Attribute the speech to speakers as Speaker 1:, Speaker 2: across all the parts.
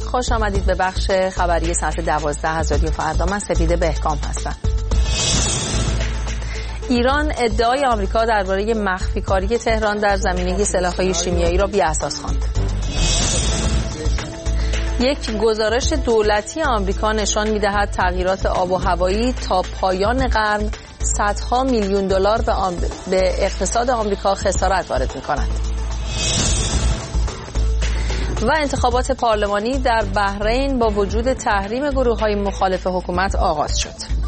Speaker 1: خوش آمدید به بخش خبری ساعت 12 از رادیو فردا. من سپیده بهکام هستم. ایران ادعای آمریکا درباره مخفیکاری تهران در زمینه سلاح‌های شیمیایی را بی‌اساس خواند. یک گزارش دولتی آمریکا نشان می‌دهد تغییرات آب و هوایی تا پایان قرن صدها میلیون دلار به اقتصاد آمریکا خسارت وارد می‌کند. و انتخابات پارلمانی در بحرین با وجود تحریم گروه‌های مخالف حکومت آغاز شد.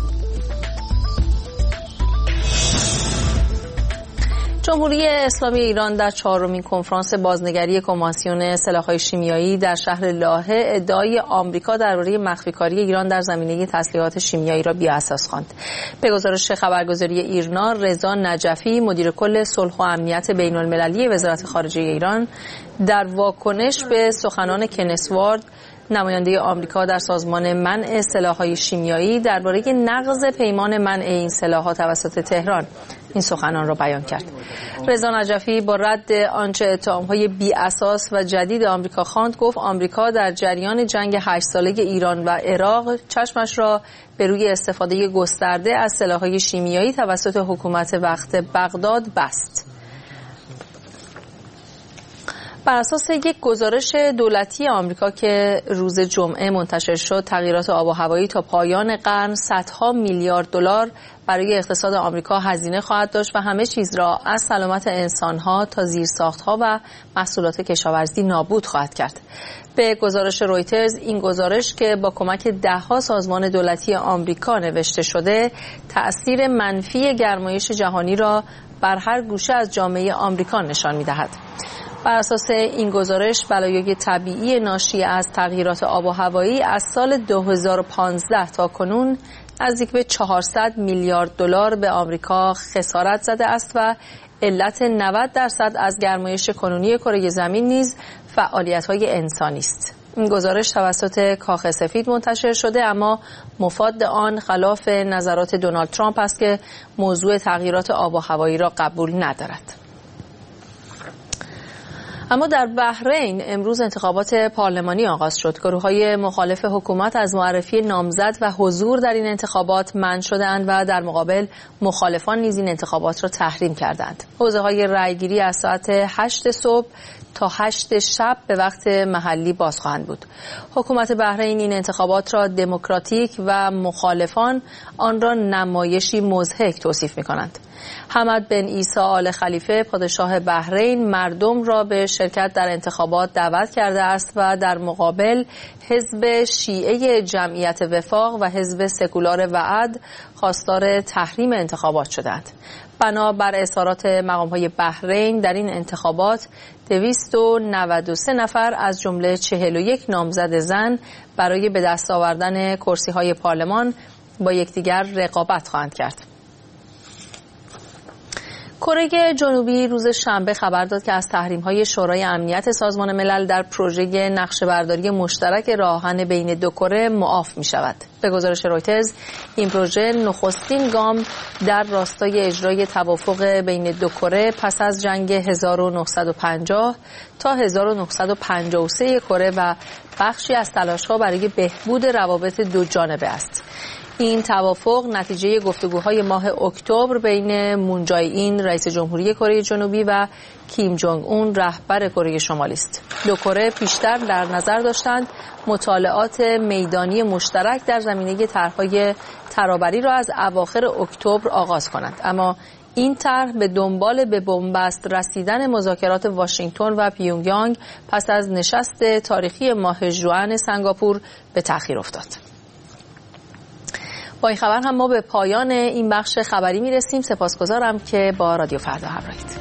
Speaker 1: جمهوری اسلامی ایران در 4مین کنفرانس بازنگری کنوانسیون سلاح‌های شیمیایی در شهر لاهه ادعای آمریکا درباره مخفیکاری ایران در زمینه تسلیحات شیمیایی را بی‌اساس خواند. به گزارش خبرگزاری ایرنا، رضا نجفی مدیر کل صلح و امنیت بین‌المللی وزارت خارجه ایران در واکنش به سخنان کنس وارد نماینده آمریکا در سازمان منع سلاح‌های شیمیایی درباره نقض پیمان منع این سلاح‌ها توسط تهران این سخنان را بیان کرد. رضا نجفی با رد آنچه اتهام‌های بی‌اساس و جدید آمریکا خواند، گفت آمریکا در جریان جنگ 8 ساله ایران و عراق چشمش را به روی استفاده گسترده از سلاح‌های شیمیایی توسط حکومت وقت بغداد بست. بر اساس یک گزارش دولتی آمریکا که روز جمعه منتشر شد، تغییرات آب و هوایی تا پایان قرن صدها میلیارد دلار برای اقتصاد آمریکا هزینه خواهد داشت و همه چیز را از سلامت انسان‌ها تا زیرساخت‌ها و محصولات کشاورزی نابود خواهد کرد. به گزارش رویترز، این گزارش که با کمک ده‌ها سازمان دولتی آمریکا نوشته شده، تأثیر منفی گرمایش جهانی را بر هر گوشه از جامعه آمریکا نشان می‌دهد. بر اساس این گزارش، بلایای طبیعی ناشی از تغییرات آب و هوایی از سال 2015 تا کنون نزدیک به 400 میلیارد دلار به آمریکا خسارت زده است و علت 90% از گرمایش کنونی کره زمین نیز فعالیت‌های انسانی است. این گزارش توسط کاخ سفید منتشر شده، اما مفاد آن خلاف نظرات دونالد ترامپ است که موضوع تغییرات آب و هوایی را قبول ندارد. اما در بحرین امروز انتخابات پارلمانی آغاز شد. گروه‌های مخالف حکومت از معرفی نامزد و حضور در این انتخابات منع شدند و در مقابل مخالفان نیز این انتخابات را تحریم کردند. حوزه‌های رأیگیری از ساعت 8 صبح تا 8 شب به وقت محلی باز خواهند بود. حکومت بحرین این انتخابات را دموکراتیک و مخالفان آن را نمایشی مضحک توصیف می‌کنند. حمد بن عیسی آل خلیفه پادشاه بحرین مردم را به شرکت در انتخابات دعوت کرده است و در مقابل حزب شیعه جمعیت وفاق و حزب سکولار وعد خواستار تحریم انتخابات شدند. بنابر اظهارات مقام‌های بحرین، در این انتخابات 293 نفر از جمله 41 نامزد زن برای به دست آوردن کرسی‌های پارلمان با یکدیگر رقابت خواهند کرد. کره جنوبی روز شنبه خبر داد که از تحریم‌های شورای امنیت سازمان ملل در پروژه نقشه‌برداری مشترک راه‌آهن بین دو کره معاف می‌شود. به گزارش رویترز، این پروژه نخستین گام در راستای اجرای توافق بین دو کره پس از جنگ 1950 تا 1953 کره و بخشی از تلاش‌ها برای بهبود روابط دو جانبه است. این توافق نتیجه گفتگوهای ماه اکتبر بین مون جای این رئیس جمهوری کره جنوبی و کیم جونگ اون رهبر کره شمالی است. دو کره پیشتر در نظر داشتند مطالعات میدانی مشترک در زمینه طرح‌های ترابری را از اواخر اکتبر آغاز کنند، اما این طرح به دنبال به بنبست رسیدن مذاکرات واشنگتن و پیونگیانگ پس از نشست تاریخی ماه ژوئن سنگاپور به تأخیر افتاد. با این خبر هم ما به پایان این بخش خبری میرسیم. سپاسگزارم که با رادیو فردا همراهید.